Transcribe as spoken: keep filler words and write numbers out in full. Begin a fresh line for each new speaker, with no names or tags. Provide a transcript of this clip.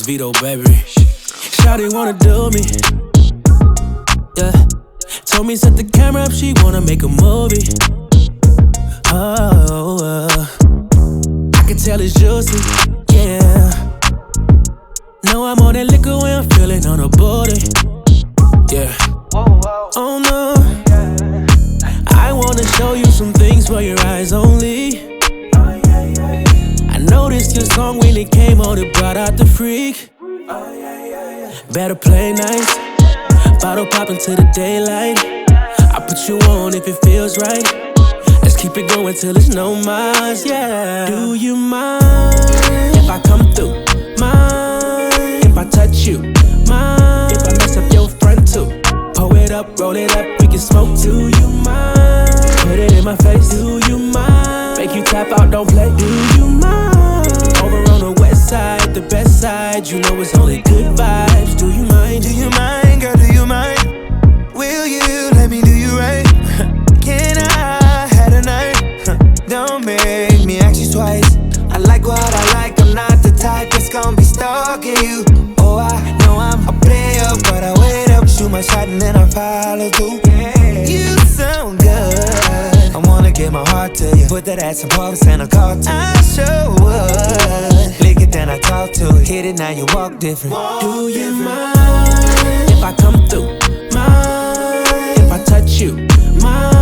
Vito, baby. Shawty wanna do me, yeah. Told me set the camera up, she wanna make a movie. Oh, uh. I can tell it's juicy, yeah. Know I'm on that liquor when I'm feeling on her booty, yeah. Oh no, I wanna show you some things for your eyes only. I noticed your song when it came on, it brought out the freak. Better play nice, bottle poppin' to the daylight. I put you on if it feels right. Let's keep it going till it's no miles, yeah. Do you mind if I come through? Mind if I touch you? Mind if I mess up your front too? Pull it up, roll it up, we can smoke. Do you mind? Put it in my face. Do you mind? Make you tap out, don't play. Do you mind? Over on the west side, the best side. You know it's only good vibes. Do you mind?
Do you mind, girl, do you mind? Will you let me do you right? Can I have a night? Don't make me ask you twice. I like what I like, I'm not the type that's gonna be stalking you. Oh, I know I'm a player, but I wait up, shoot my shot and then I follow through. You sound good, I wanna give my heart to you. Put that ass in parks and I call to you. I sure would. Lick it, then I talk to it. Hit it, now you walk different.
Do you mind if I come through? Mind if I touch you? Mind